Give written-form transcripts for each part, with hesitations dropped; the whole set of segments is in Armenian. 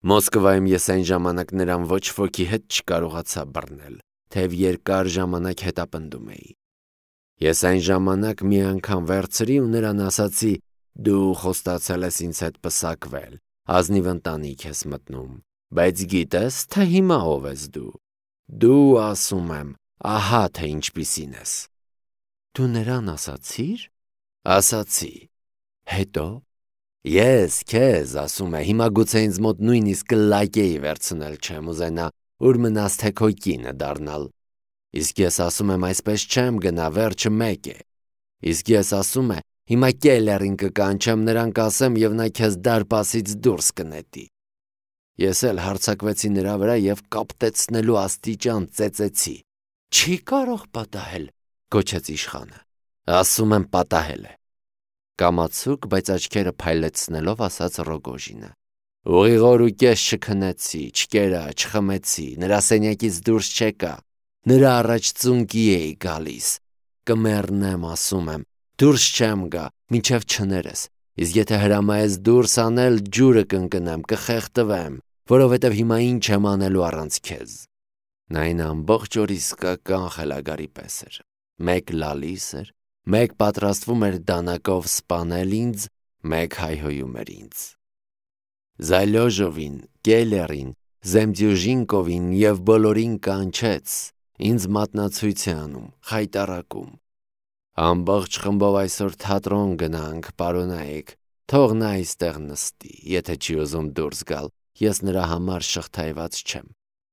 Մոսկվայում ես այն ժամանակ նրան ոչ ոքի հետ չկարողացա բռնել, թեև երկար ժամանակ հետապնդում էի։ Ես այն ժամանակ մի անգամ վերցրի ու նրան ասացի. «Դու խոստացել ես ինձ հետ պսակվել, ազնիվ ընտանիք ես մտնում, բայց գիտես, թե հիմա ով ես դու։ Դու, ասում եմ, ահա թե ինչպիսին ես»։ Դու նրան ասացի՞ր։ Ասացի։ Հետո։ Ես քեզ ասում է, հիմա գուցե ինձ մոտ նույնիսկ լակեի վերցնել չեմ ուզենա, ուր մնաս թե քո կինը դառնալ։ Իսկ ես ասում եմ, այսպես չեմ գնա, վերջը մեկ է։ Իսկ ես ասում է, հիմա Կելերին կկանչեմ, նրան կասեմ և նա քեզ դարպասից դուրս կնետի։ Ես էլ հարձակվեցի նրա վրա և կապտեցնելու աստիճան ծեծեցի։ Չի կարող պատահել, գոչեց իշխանը։ Ասում եմ, պատահել է։ Կամացուկ, բայց աչքերը փայլեցնելով ասաց Ռոգոժինը։ Ուղիղոր ու կես չքնեցի, չկերա, չխմեցի, նրա սենյակից դուրս չեկա, նրա առաջ ծունկի էի գալիս։ Կմեռնեմ, ասում եմ, դուրս չեմ գա, մինչև չներես, իսկ եթե հրամայես դուրս անել, ջուրը կընկնեմ, կխեղդվեմ, որովհետև հիմա ինչ եմ անելու առանց քեզ։ Նա այն ամբողջ օր իսկական խելագարի պես էր։ Մեկ լալիս էր, մեկ պատրաստվում էր դանակով սպանել ինձ, մեկ հայհոյում էր ինձ։ Զալյոժովին, Կելերին, Զեմդյուժինկովին և բոլորին կանչեց, ինձ մատնացույց է անում, խայտառակում։ Ամբողջ խմբով այսօր թատրոն գնանք, պարոնայեք, թող նա այստեղ նստի, եթե չի ուզում դուրս գալ, ես նրա համար շղթայված չեմ։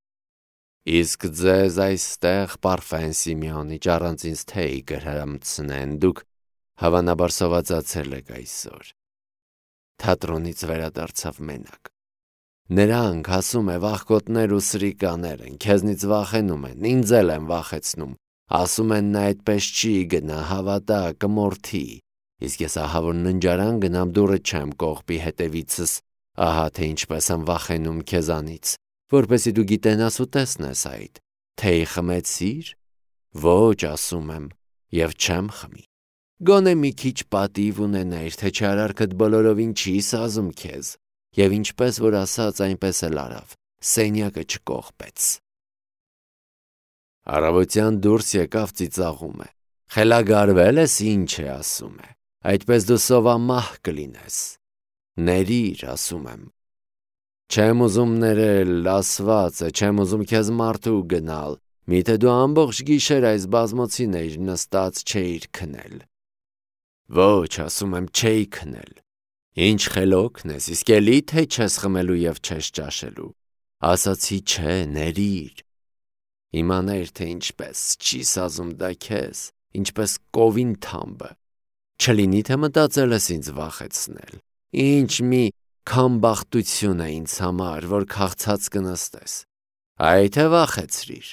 Իսկ ձեզ այստեղ Պարֆեն Սիմեոնիչ առանց ինձ թեյ գրհամցնեն, դուք հավանաբար սովածացել եք այսօր։ Թատրոնից վերադարձավ մենակ։ Նրանք, ասում է, վախկոտներ ու սրիկաներ են, քեզնից վախենում են, ինձ էլ են վախեցնում, ասում են նա այդպես չի գնա, հավատա, կմորթի, իսկ ես ահա որ ննջարան գնամ դուռը չեմ կողպի հետևիցս, ահա թե ինչպես եմ վախենում քեզանից, որպեսզի դու գիտենաս ու տեսնես այդ, թեյ խմեցիր։ Ոչ, ասում եմ, և չեմ խմի։ Գոնե մի քիչ պատիվ ունենայր, թե չարարքդ բոլորովին չի սազում քեզ, և ինչպես որ ասաց, այնպես էլ արավ, սենյակը չկողպեց։ Առավոտյան դուրս եկավ ծիծաղում է։ Խելագարվել ես, ինչ է, ասում է, այդպես դու սովամահ կլինես։ Ներիր, ասում եմ։ Չեմ ուզում ներել, ասված է, չեմ ուզում քեզ մարդու գնալ, միթե դու ամբողջ գիշեր այս բազմոցին էիր նստած, չէիր քնել։ Ոչ, ասում եմ, չէի քնել։ Ինչ խելոքն ես, իսկ էլի թե չես խմելու և չես ճաշելու։ Ասացի չէ, ներիր։ Իմանայր, թե ինչպես, չի սազում դա քեզ, ինչպես կովին թամբը։ Չլինի, թե մտածել ես ինձ վախեցնել։ Ինչ մի քամբախտություն է ինձ համար, որ քաղցած կնստես։ Այ թե վախեցրիր։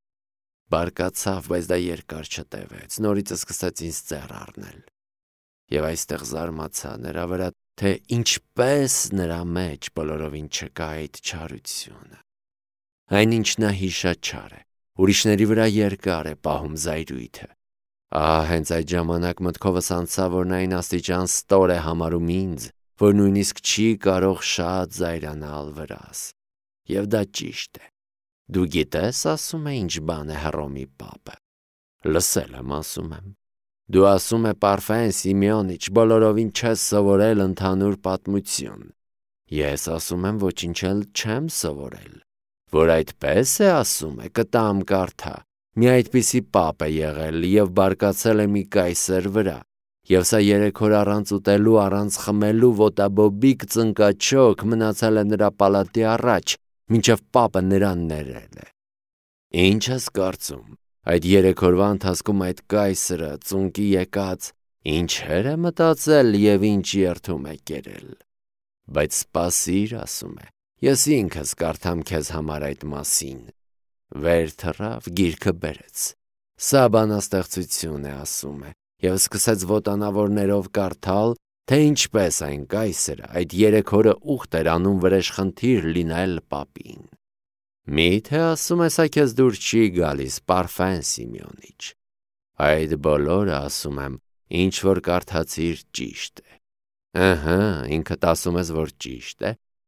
Բարկացավ, բայց դա երկար չտևեց, նորից սկսեց ինձ ծեռ առնել։ Եվ այստեղ զարմացա նրա վրա, թե ինչպես նրա մեջ բոլորովին չկա այդ չարությունը։ Այնինչ նա հիշաչար է, ուրիշների վրա երկար է պահում զայրույթը։ Հենց այդ ժամանակ մտքովս անցավ, որ նա այն աստիճան ստոր է համարում ինձ, որ նույնիսկ չի կարող շատ զայրանալ վրաս։ Եվ դա ճիշտ է։ Դու գիտես, ասում է, ինչ բան է Հռոմի պապը։ Լսել եմ, ասում եմ։ Դու ասում է Պարֆեն Սիմեոնիչ, բոլորովին չես սովորել ընդհանուր պատմություն։ Ես ասում եմ, ոչինչ էլ չեմ սովորել։ Որ այդպես է, ասում է, կտամ կարդա։ Մի այդպիսի պապ է եղել և բարկացել է մի կայսեր վրա, և սա 3 օր առանց ուտելու, առանց խմելու ոտաբոբիկ ծնկաչոք մնացել է նրա պալատի առաջ, մինչև պապը նրան ներել է։ Ինչ ես կարծում, այդ 3 օրվա ընթացքում այդ կայսրը ծունկի եկած ինչեր է մտածել և ինչ երդում է կերել։ Բայց սպասիր, ասում է, ես ինքս կարդամ քեզ համար այդ մասին։ Վեր թռավ, գիրքը բերեց։ Սա բանաստեղծություն է, ասում է, և սկսեց ոտանավորներով կարդալ, թե ինչպես այն կայսրը այդ 3 օրը ուխտ էր անում վրեժխնդիր լինել պապին։ Միթե, ասում է, սա քեզ դուր չի գալիս, Պարֆեն Սիմեոնիչ։ Այդ բոլորը, ասում եմ, ինչ որ կարդացիր ճիշտ է։ Ինքդ ասում ես, որ ճիշտ է,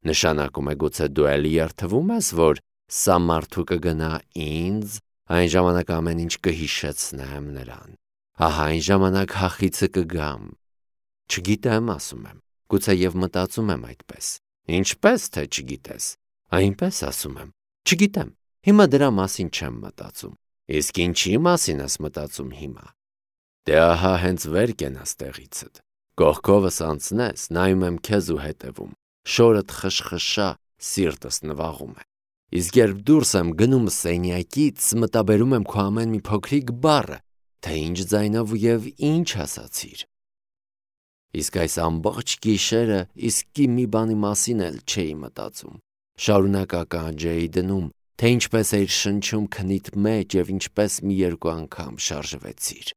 Նշանակում է գուցե դու էլի երթվում ես, որ սա մարդու կգնա ինձ, այն ժամանակ ամեն ինչ կհիշեցնեմ նրան, ահա այն ժամանակ հախիցը կգամ։ Չգիտեմ, ասում եմ, գուցե եւ մտածում եմ այդպես։ Ինչպես թե չգիտես։ Այնպես ասում եմ, չգիտեմ, հիմա դրա մասին չեմ մտածում։ Իսկ ինչի մասին ես մտածում հիմա։ Դե ահա հենց վեր կենաս տեղիցդ, կողքովս անցնես, նայում եմ քեզ ու հետևում, շորդ խշխշա, սիրտս նվաղում է։ Իսկ երբ դուրս եմ գնում սենյակից, մտաբերում եմ քո ամեն մի փոքրիկ բառը, թե ինչ ձայնով եւ ինչ ասացիր։ Իսկ այս ամբողջ գիշերը իսկի մի բանի մասին էլ չէի մտածում։ Շարունակական ջեի դնում, թե ինչպես էիր շնչում քնիդ մեջ եւ ինչպես մի երկու անգամ շարժվեցիր։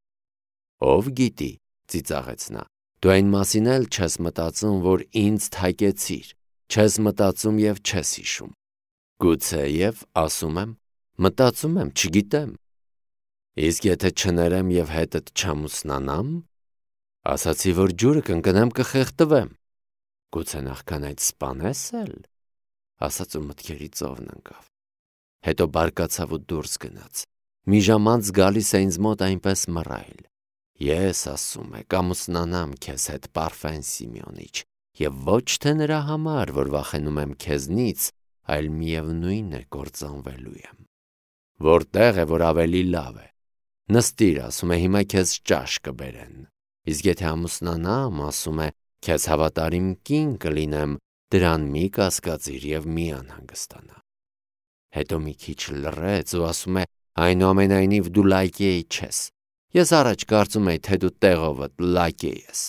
Ով գիտի, ծիծաղեց նա, դու այն մասին էլ չես մտածում, որ ինձ թակեցիր, չես մտածում եւ չես հիշում։ Գուցեև, ասում եմ, մտածում եմ, չգիտեմ։ Իսկ եթե չներեմ եւ հետդ չամուսնանամ, ասացի, որ ջուրը կընկնեմ կխեղդվեմ։ Գուցե նախքան այդ սպանես էլ, ասաց ու մտքերի ծովն ընկավ։ Հետո բարկացավ ու դուրս գնաց։ Մի ժամ անց գալիս է ինձ մոտ այնպես մռայլ։ Ես, ասում է, կամուսնանամ քեզ հետ Պարֆեն Սիմեոնիչ, եւ ոչ թե նրա համար, որ վախենում եմ քեզնից, այլ միևնույն է կործանվելու եմ։ Որտեղ է, որ ավելի լավ է։ Նստիր, ասում է, հիմա քեզ ճաշ կբերեն։ Իսկ եթե ամուսնանամ, ասում է, քեզ հավատարիմ կին կլինեմ, դրան մի կասկածիր եւ մի անհանգստանա։ Հետո մի քիչ լռեց ու ասում է, այնուամենայնիվ դու լայկեի չես։ Ես առաջ կարծում էի, թե դու տեղովդ լայկեի ես։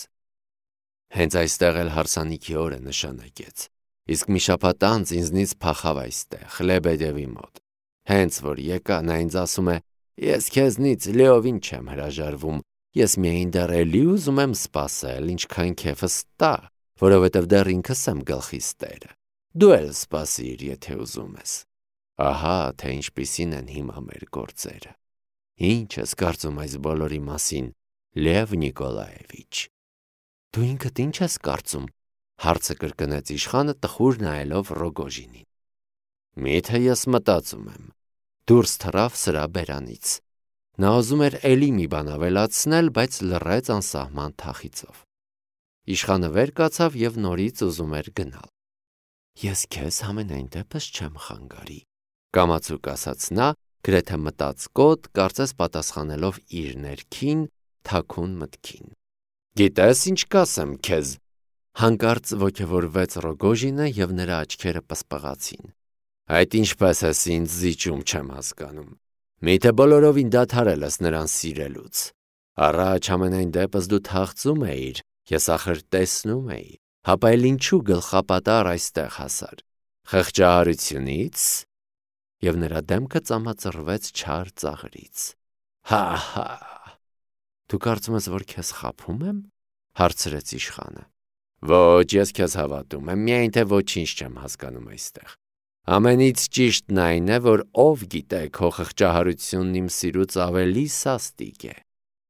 Հենց այստեղ էլ հարսանիքի օրը նշանակեց։ Իսկ մի շաբաթ անց ինձնից փախավ այստեղ, Լեբեդևի մոտ։ Հենց որ եկա, նա ինձ ասում է, ես քեզնից լիովին չեմ հրաժարվում, ես միայն դեռ էլի ուզում եմ սպասել, ինչքան քեֆս տա, որովհետև դեռ ինքս եմ գլխիս տերը։ Դու էլ սպասիր, եթե ուզում ես։ Ահա, թե ինչպիսին են հիմա մեր գործերը։ Ինչ ես կարծում այս բոլորի մասին, Լև Նիկոլաևիչ։ Դու ինքդ ինչ ես կարծում, հարցը կրկնեց իշխանը տխուր նայելով Ռոգոժինին։ Միթե ես մտածում եմ։ Դուրս թռավ սրա բերանից։ Նա ուզում էր էլի մի բան ավելացնել, բայց լռեց անսահման թախիծով։ Իշխանը վեր կացավ եւ նորից ուզում էր գնալ։ Ես քեզ ամենայն դեպս չեմ խանգարի, կամացուկ ասաց նա, գրեթե մտածկոտ, կարծես պատասխանելով իր ներքին թաքուն մտքին։ Գիտես ինչ կասեմ քեզ։ Հանկարծ ոգևորվեց Ռոգոժինը եւ նրա աչքերը պսպղացին։ Այդ ինչպես ես ինձ զիջում չեմ հասկանում։ Միթե բոլորովին դադարել ես նրան սիրելուց։ Առաջ ամենայն դեպս դու թախծում էիր, ես ախր տեսնում էի, հապա էլ ինչու գլխապատառ այստեղ հասար։ Խղճահարությունից։ Եվ նրա դեմքը ծամածռվեց չար ծաղրից։ Հա։ Դու կարծում ես, որ քեզ խաբում եմ, հարցրեց իշխանը։ Ոչ, ես քեզ հավատում եմ, միայն թե ոչինչ չեմ հասկանում այստեղ։ Ամենից ճիշտն այն է, որ ով գիտե քո խղճահարությունն իմ սիրուց ավելի սաստիկ է։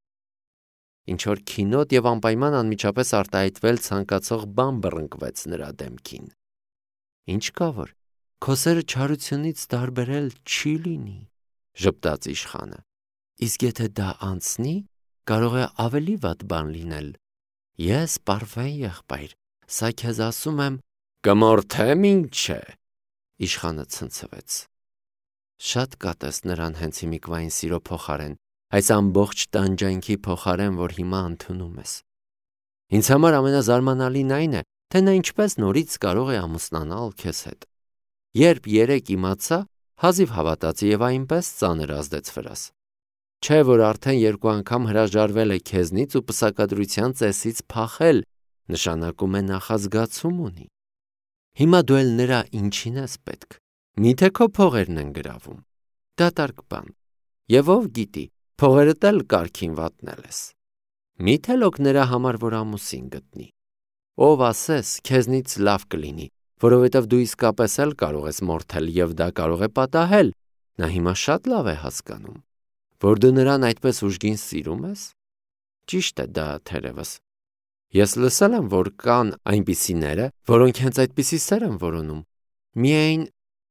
Ինչ որ քինոտ եւ անպայման անմիջապես արտահայտվել ցանկացող բան բռնկվեց նրա դեմքին։ Ինչ կա որ քո սերը չարությունից տարբերել չի լինի, ժպտաց իշխանը։ Իսկ եթե դա անցնի, կարող է ավելի վատ բան լինել։ Ես Պարֆեն եղբայր, սա քեզ ասում եմ, կմորթեմ ինչ է։ Իշխանը ցնցվեց։ Շատ կատես նրան հենց հիմիկվային սիրո փոխարեն, այս ամբողջ տանջանքի փոխարեն, որ հիմա ընդունում ես։ Ինձ համար ամենազարմանալին այն է, թե նա ինչպես նորից կարող է ամուսնանալ քեզ հետ։ Երբ երեք իմացա, հազիվ հավատացի եւ այնպես ծանր ազդեց վրաս։ Չէ որ արդեն երկու անգամ հրաժարվել է քեզնից ու պսակադրության ծեսից փախել, նշանակում է նախազգացում ունի։ Հիմա դու էլ նրա ինչին ես պետք։ Միթե քո փողերն են գրավում։ Դատարկ բան։ Եվ ով գիտի, փողերդ էլ կարքին վատնել ես։ Միթե լոկ նրա համար որ ամուսին գտնի։ Ով ասես, քեզնից լավ կլինի, որովհետև դու իսկապես էլ կարող ես մորթել եւ դա կարող է պատահել։ Նա հիմա շատ լավ է հասկանում, որ դու նրան այդպես ուժգին սիրում ես։ Ճիշտ է դա թերևս։ Ես լսել եմ, որ կան այնպիսիները, որոնք հենց այդպիսի սեր են որոնում։ Միայն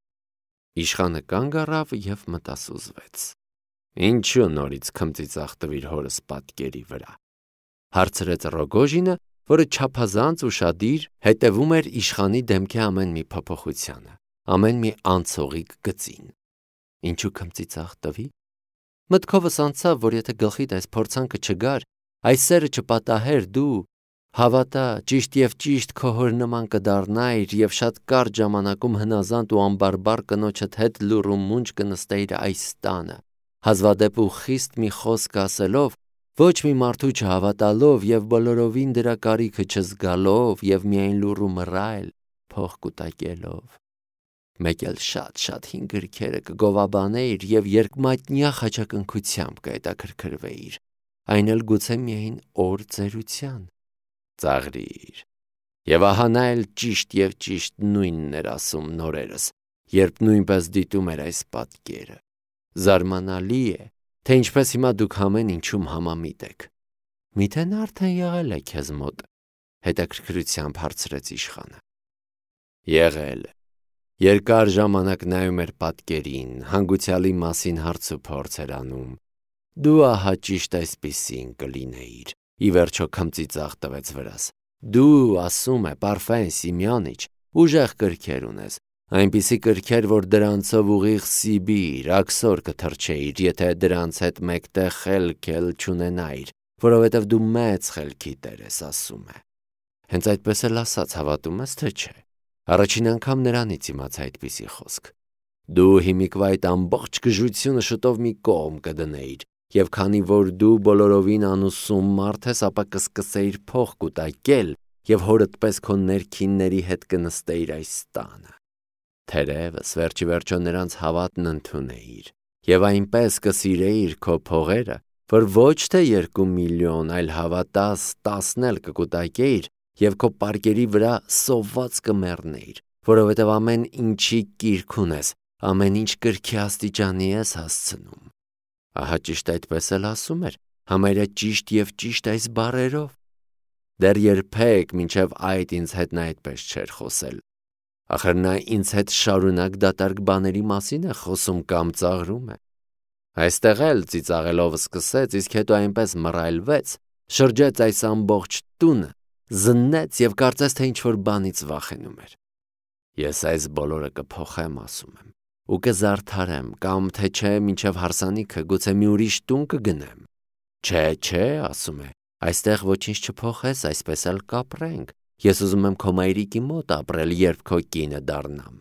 իշխանը կանգ առավ և մտասուզվեց։ Ինչու նորից քմծիծաղ տվիր հորս պատկերի վրա, հարցրեց Ռոգոժինը, որը չափազանց ուշադիր հետևում էր իշխանի դեմքի ամեն մի փոփոխությանը, ամեն մի անցողիկ գծին։ Ինչու քմծիծաղ տվի։ Մտքովս անցավ, որ եթե գլխիդ այս փորձանքը չգար, այս սերը չպատահեր, դու հավատա, ճիշտ և ճիշտ քո հոր նման կդառնայիր և շատ կարճ ժամանակում հնազանդ ու անբարբար կնոջդ հետ լուռ ու մունջ կնստեիր այս տանը, հազվադեպ ու խիստ մի խոսք ասելով, ոչ մի մարդու չհավատալով և բոլորովին դրա կարիքը չզգալով և միայն լուռ ու մռայլ փող կուտակելով։ Մեկ էլ շատ հին գրքերը կգովաբանեիր և երկմատնյա խաչակնքությամբ կհետաքրքրվեիր, այն էլ գուցե միայն օր ծերության։ Ծաղրիր։ Եվ ահա նա էլ ճիշտ նույնն էր ասում նորերս, երբ նույնպես դիտում էր այս պատկերը։ Զարմանալի է, թե ինչպես հիմա դուք ամեն ինչում համամիտ եք։ Միթե նա արդեն եղել է քեզ մոտ, հետաքրքրությամբ հարցրեց իշխանը։ Եղել է։ Երկար ժամանակ նայում էր պատկերին, հանգուցյալի մասին հարց ու փորձ էր անում։ Դու ահա ճիշտ այսպիսին կլինեիր, ի վերջո քմծիծաղ տվեց վրաս։ Դու, ասում է Պարֆեն Սիմեոնիչ, ուժեղ կրքեր ունես, այնպիսի կրքեր, որ դրանցով ուղիղ Սիբիր, աքսոր կթռչեիր, եթե դրանց հետ մեկտեղ խելք էլ չունենայիր, որովհետև դու մեծ խելքի տեր ես, ասում է։ Հենց այդպես էլ ասաց, հավատում ես, թե չէ։ Առաջին անգամ նրանից իմացա այդպիսի խոսք։ Դու հիմիկվա այդ ամբողջ գժությունը շուտով մի կողմ կդնեիր, և քանի որ դու բոլորովին անուսում մարդ ես, ապա կսկսեիր փող կուտակել և հորդ պես քո ներքինների հետ կնստեիր այս տանը։ Թերևս վերջի վերջո նրանց հավատն ընդունեիր և այնպես կսիրեիր քո փողերը, որ ոչ թե 2 միլիոն, այլ հավատաս 10 էլ կկուտակեիր և քո պարկերի վրա սոված կմեռնեիր, որովհետև ամեն ինչի կիրք ունես, ամեն ինչ կրքի աստիճանի ես հասցնում։ Ահա ճիշտ այդպես էլ ասում էր, համարյա ճիշտ և ճիշտ այս բառերով։ Դեռ երբեք մինչև այդ ինձ հետ նա այդպես չէր խոսել։ Ախր նա ինձ հետ շարունակ դատարկ բաների մասին է խոսում կամ ծաղրում է։ Այստեղ էլ ծիծաղելով սկսեց, իսկ հետո այնպես մռայլվեց, շրջեց այս ամբողջ տունը, զննեց և կարծես թե ինչ-որ բանից վախենում էր։ Ես այս բոլորը կփոխեմ, ասում եմ, ու կզարդարեմ, կամ թե չէ մինչև հարսանիքը գուցե մի ուրիշ տուն կգնեմ։ Չէ, ասում է, այստեղ ոչինչ չփոխես, այսպես էլ կապրենք։ Ես ուզում եմ քո մայրիկի մոտ ապրել, երբ քո կինը դառնամ։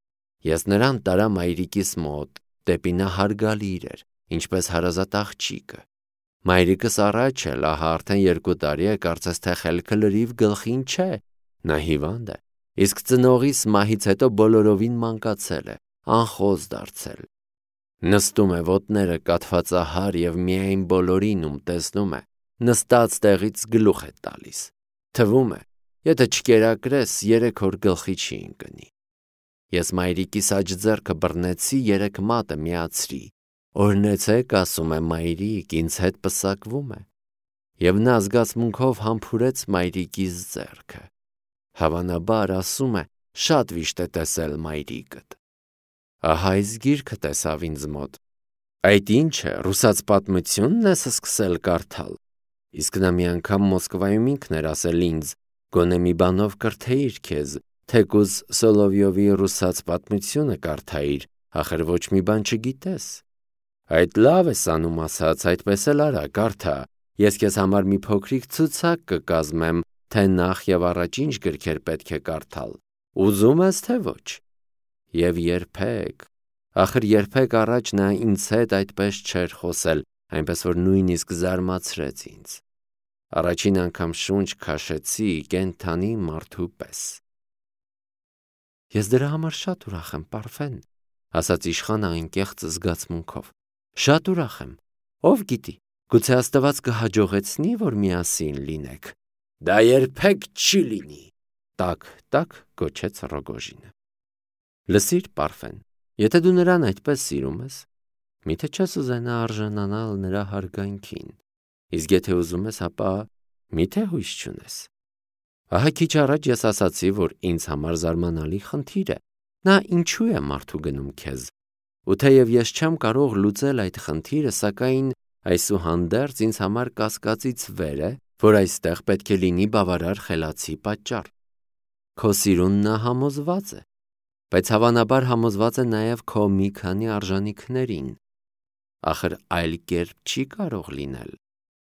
Ես նրան տարա մայրիկիս մոտ, դեպի նա հարգալիր էր, ինչպես հարազատ աղջիկը։ Մայրիկս առաջ էլ, ահա արդեն 2 տարի է, կարծես թե խելքը լրիվ գլխին չէ, նա հիվանդ է, իսկ ծնողիս մահից հետո բոլորովին մանկացել է, անխոզ դարձել։ Նստում է ոտները կաթվածահար և միայն բոլորին, ում տեսնում է, նստած տեղից գլուխ է տալիս։ Թվում է, եթե չկերակրես, 3 օր գլխի չի ընկնի։ Ես մայրիկիս աջ ձեռքը բռնեցի, 3 մատը միացրի։ Օրհնեցեք, ասում է, մայրիկ, ինձ հետ պսակվում է։ Եվ նա զգացմունքով համբուրեց մայրիկիս ձեռքը։ Հավանաբար, ասում է, շատ վիշտ է տեսել մայրիկդ։ Ահա այս գիրքը տեսավ ինձ մոտ։ Այդ ինչ է, ռուսաց պատմությունն ես սկսել կարդալ։ Իսկ նա մի անգամ Մոսկվայում ինքն էր ասել ինձ, գոնե մի բանով կրթեիր քեզ, թեկուզ Սոլովյովի ռուսաց պատմությունը կարդայիր, ախր ոչ մի բան չգիտես։ Այդ լավ ես անում, ասաց, այդպես էլ արա, կարդա, ես քեզ համար մի փոքրիկ ցուցակ կկազմեմ, թե նախ և առաջ ինչ գրքեր պետք է կարդալ, ուզում ես թե ոչ։ Եվ երբեք, ախր երբեք առաջ նա ինձ հետ այդպես չէր խոսել, այնպես որ նույնիսկ զարմացրեց ինձ։ Առաջին անգամ շունչ քաշեցի կենդանի մարդու պես։ Ես դրա համար շատ ուրախ եմ, Պարֆեն, ասաց իշխանը անկեղծ զգացմունքով։ Շատ ուրախ եմ, ով գիտի, գուցե Աստված կհաջողեցնի, որ միասին լինեք։ Դա երբեք չի լինի, տակ գոչեց Ռոգոժինը։ Լսիր, Պարֆեն, եթե դու նրան այդպես սիրում ես, միթե չես ուզենա արժանանալ նրա հարգանքին, իսկ եթե ուզում ես, ապա միթե հույս չունես։ Ահա քիչ առաջ ես ասացի, որ ինձ համար զարմանալի խնդիր է։ Նա ինչու է մարդու գնում քեզ։ Ու թեև ես չեմ կարող լուծել այդ խնդիրը, սակայն այսուհանդերձ ինձ համար կասկածից վեր է, որ այստեղ պետք է լինի բավարար խելացի պատճառ։ Քո սիրուն նա համոզված է, բայց հավանաբար համոզված է նաև քո մի քանի արժանինքներին։ Ախր այլ կերպ չի կարող լինել։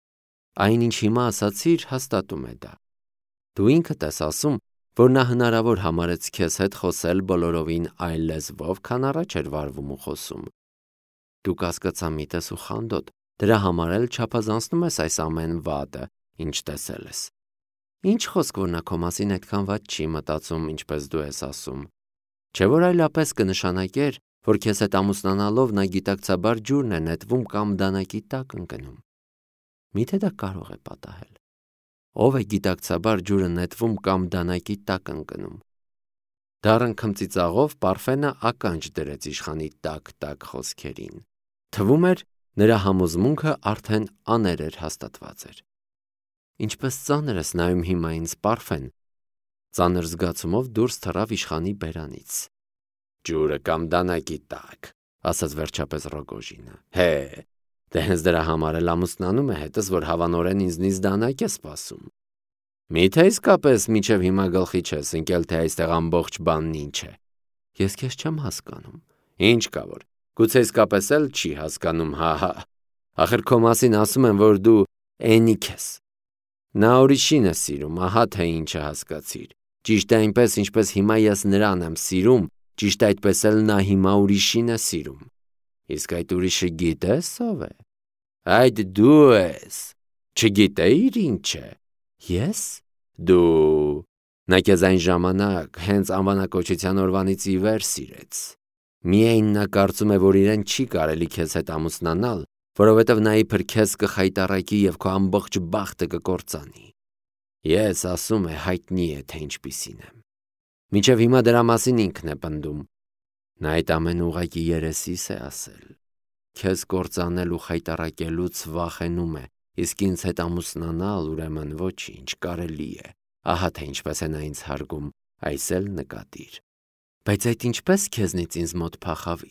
Այն ինչ հիմա ասացիր, հաստատում է դա։ Դու ինքդ ես ասում, որ նա հնարավոր համարեց քեզ հետ խոսել բոլորովին այլ լեզվով, քան առաջ էր վարվում ու խոսում։ Դու կասկածամիտ ես ու խանդոտ, դրա համար էլ չափազանցնում ես այս ամեն վատը, ինչ տեսել ես։ Ինչ խոսք, որ նա քո մասին այդքան վատ չի մտածում, ինչպես դու ես ասում։ Չէ՞ որ այլապես կնշանակեր, որ քեզ հետ ամուսնանալով նա գիտակցաբար ջուրն է նետվում կամ դանակի տակ ընկնում։ Միթե դա կարող է պատահել։ Ով է գիտակցաբար ջուրը նետվում կամ դանակի տակ ընկնում։ Դառն քմծիծաղով Պարֆենը ականջ դրեց իշխանի տակ-տակ խոսքերին։ Թվում էր, նրա համոզմունքը արդեն աներեր հաստատված էր։ Ինչպես ծանր ես նայում հիմա ինձ, Պարֆեն։ Ծանր զգացումով դուրս թռավ իշխանի բերանից։ Ջուրը կամ դանակի տակ, ասաց վերջապես Ռոգոժինը։ Հե, դե հենց դրա համար էլ ամուսնանում է հետս, որ հավանորեն ինձնից դանակ է սպասում։ Միթե իսկապես մինչև հիմա գլխի չես ընկել, թե այստեղ ամբողջ բանն ինչ է։ Ես քեզ չեմ հասկանում։ Ինչ կա որ, գուցե իսկապես էլ չի հասկանում, հա։ Ախր քո մասին ասում են, որ դու էնիկ ես։ Նա ուրիշին է սիրում, ահա թե ինչը հասկացիր։ Ճիշտ է այնպես, ինչպես հիմա ես նրան եմ սիրում, ճիշտ այդպես էլ նա հիմա ուրիշին է սիրում։ Իսկ այդ ուրիշը գիտես ով է։ Այդ դու ես։ Չգիտեիր ինչ է։ Ես։ Դու։ Նա քեզ այն ժամանակ հենց անվանակոչության օրվանից ի վեր սիրեց։ Միայն նա կարծում է, որ իրեն չի կարելի քեզ հետ ամուսնանալ, որովհետև նա իբր քեզ կխայտառակի և քո ամբողջ բախտը կկործանի։ Ես ասում է հայտնի է, թե ինչպիսին եմ։ Մինչև հիմա դրա մասին ինքն է պնդում։ Նա այդ ամեն ուղղակի երեսիս է ասել։ Քեզ կործանել ու խայտառակելուց վախենում է, իսկ ինձ հետ ամուսնանալ ուրեմն ոչինչ, կարելի է։ Ահա թե ինչպես է նա ինձ հարգում, այս էլ նկատիր։ Բայց այդ ինչպես քեզնից ինձ մոտ փախավ,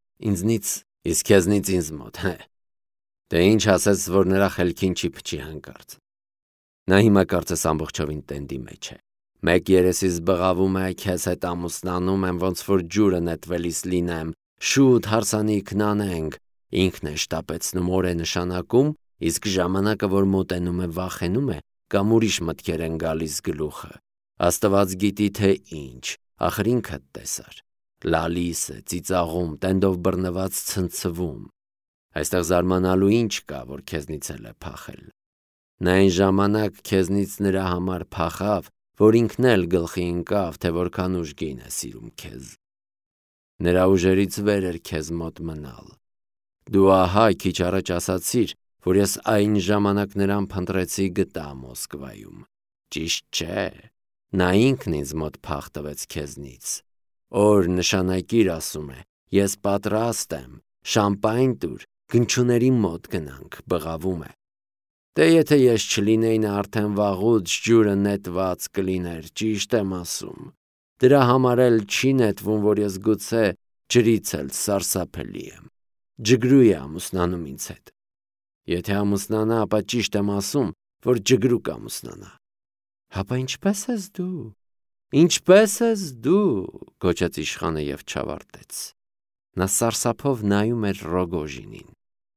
իսկ քեզնից ինձ մոտ, հե։ Դե ինչ ասես, որ նրա խելքին չի փչի հանկարծ։ Նա հիմա կարծես ամբողջովին տենդի մեջ է։ Մեկ երեսից բղավում է, քեզ հետ ամուսնանում եմ, ոնց որ ջուրը նետվելիս լինեմ, շուտ հարսանիքն անենք, ինքն է շտապեցնում, օր է նշանակում, իսկ ժամանակը, որ մոտենում է, վախենում է, կամ ուրիշ մտքեր են գալիս գլուխը։ Աստված գիտի, թե ինչ, ախր ինքդ տեսար։ Լալիս է, ծիծաղում, տենդով բռնված ցնցվում։ Այստեղ զարմանալու ինչ կա, որ քեզնից էլ է փախել։ Նա այն ժամանակ քեզնից նրա համար փախավ, որ ինքն էլ գլխի ընկավ, թե որքան ուժգին է սիրում քեզ։ Նրա ուժերից վեր էր քեզ մոտ մնալ։ Դու ահա քիչ առաջ ասացիր, որ ես այն ժամանակ նրան փնտրեցի գտա Մոսկվայում։ Ճիշտ չէ։ Նա ինքն ինձ մոտ փախ տվեց քեզնից։ Օր նշանակիր, ասում է, ես պատրաստ եմ, շամպայն տուր, գնչուների մոտ գնանք, բղավում է։ Դե եթե ես չլինեի, նա արդեն վաղուց ջուրը նետված կլիներ, ճիշտ եմ ասում։ Դրա համար էլ չի նետվում, որ ես գուցե ջրից էլ սարսափելի եմ։ Ջգրու է ամուսնանում ինձ հետ։ Եթե ամուսնանա, ապա ճիշտ եմ ասում, որ ջգրու կամուսնանա։ Հապա ինչպես ես դու։ Ինչպես ես դու, գոչեց իշխանը և չավարտեց։ Նա սարսափով նայում էր Ռոգոժինին։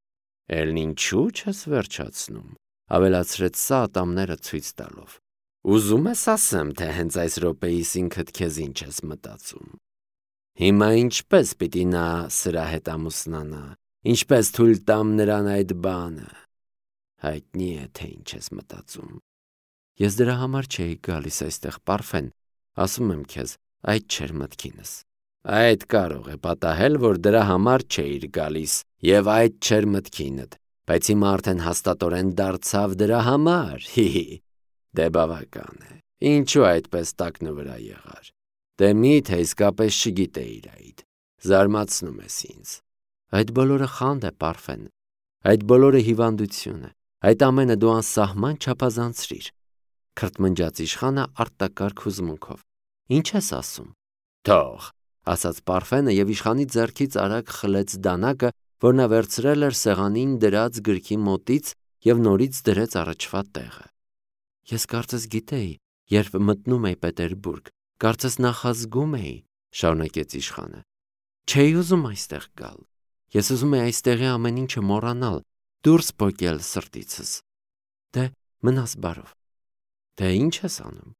Էլ ինչու չես վերջացնում, ավելացրեց սա ատամները ցույց տալով։ Ուզում ես ասեմ, թե հենց այս րոպեիս ինքդ քեզ ինչ ես մտածում։ Հիմա ինչպես պիտի նա սրա հետ ամուսնանա, ինչպես թույլ տամ նրան այդ բանը։ Հայտնի է, թե ինչ ես մտածում։ Ես դրա համար չէի գալիս այստեղ, Պարֆեն, ասում եմ քեզ, այդ չէր մտքինս։ Այդ կարող է պատահել, որ դրա համար չէիր գալիս, և այդ չէր մտքինդ, բայց հիմա արդեն հաստատորեն դարձավ դրա համար, հի։ Դե բավական է, ինչու այդպես տակնու վրա եղար։ Դե միթե իսկապես չգիտեիր այդ, զարմացնում ես ինձ։ Այդ բոլորը խանդ է, Պարֆեն, այդ բոլորը հիվանդություն է, այդ ամենը դու անսահման չափազանցրիր։ քրթմնջաց իշխանը արտակարգ հուզմունքով։ Ինչ ես ասում։ Թող, ասաց Պարֆենը եւ իշխանի ձեռքից արագ խլեց դանակը, որ նա վերցրել էր սեղանին դրած գրքի մոտից եւ նորից դրեց առաջվա տեղը։ Ես կարծես գիտեի, երբ մտնում էի Պետերբուրգ, կարծես նախազգում էի, շարունակեց իշխանը։ Չէի ուզում այստեղ գալ։ Ես ուզում էի այստեղի ամեն ինչը մոռանալ, դուրս փոկել սրտիցս։ Դե մնաս բարով։ Դե ինչ ես անում։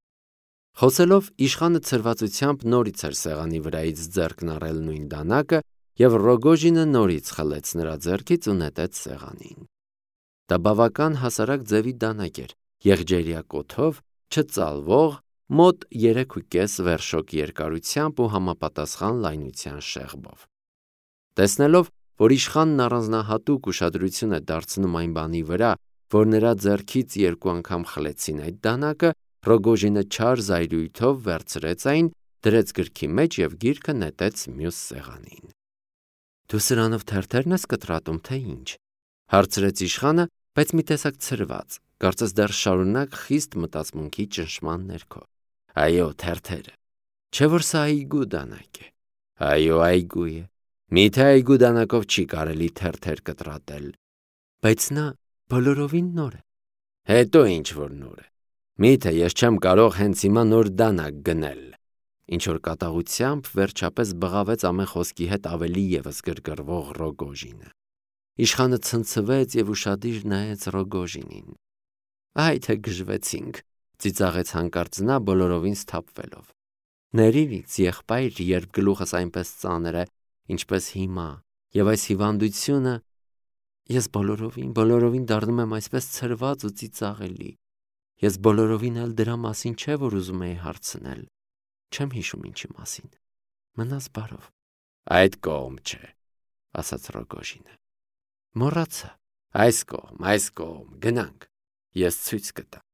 Խոսելով իշխանը ցրվածությամբ նորից էր սեղանի վրայից ձեռքն առել նույն դանակը եւ Ռոգոժինը նորից խլեց նրա ձեռքից ու նետեց սեղանին։ Դա բավական հասարակ ձևի դանակ էր, եղջերյա կոթով, չծալվող, մոտ 3.5 վերշոկ երկարությամբ ու համապատասխան լայնության շեղբով։ Տեսնելով, որ իշխանն առանձնահատուկ ուշադրություն է դարձնում այն բանի վրա, որ նրա ձեռքից 2 անգամ խլեցին այդ դանակը, Ռոգոժինը չար զայրույթով վերցրեց այն, դրեց գրքի մեջ եւ գիրքը նետեց մյուս սեղանին։ Դու սրանով թերթերն ես կտրատում, թե ինչ, հարցրեց իշխանը, բայց մի տեսակ ցրված, կարծես դեռ շարունակ խիստ մտածմունքի ճնշման ներքո։ Այո, թերթերը։ Չէ՞ որ սա այգու դանակ է։ Այո, այգու է։ Միթե այգու դանակով չի կարելի թերթեր կտրատել։ Բայց նա բոլորովին նոր է։ Հետո ինչ որ նոր է։ Միթե ես չեմ կարող հենց հիմա նոր դանակ գնել։ Ինչ որ կատաղությամբ վերջապես բղավեց ամեն խոսքի հետ ավելի եւս գրգռվող Ռոգոժինը։ Իշխանը ցնցվեց եւ ուշադիր նայեց Ռոգոժինին։ Այ թե գժվեցինք, ծիծաղեց հանկարծ նա բոլորովին սթափվելով։ Ներիրից եղբայր, երբ գլուխս այնպես ծանր է, ինչպես հիմա, եւ այս հիվանդությունը, ես բոլորովին դառնում եմ այսպես ցրված ու ծիծաղելի։ Ես բոլորովին էլ դրա մասին չէ, որ ուզում էի հարցնել։ Չեմ հիշում ինչի մասին։ Մնաս բարով։ Այդ կողմ չէ, ասաց Ռոգոժինը։ Մոռացա։ Այս կողմ, գնանք։ Ես ցույց կտամ։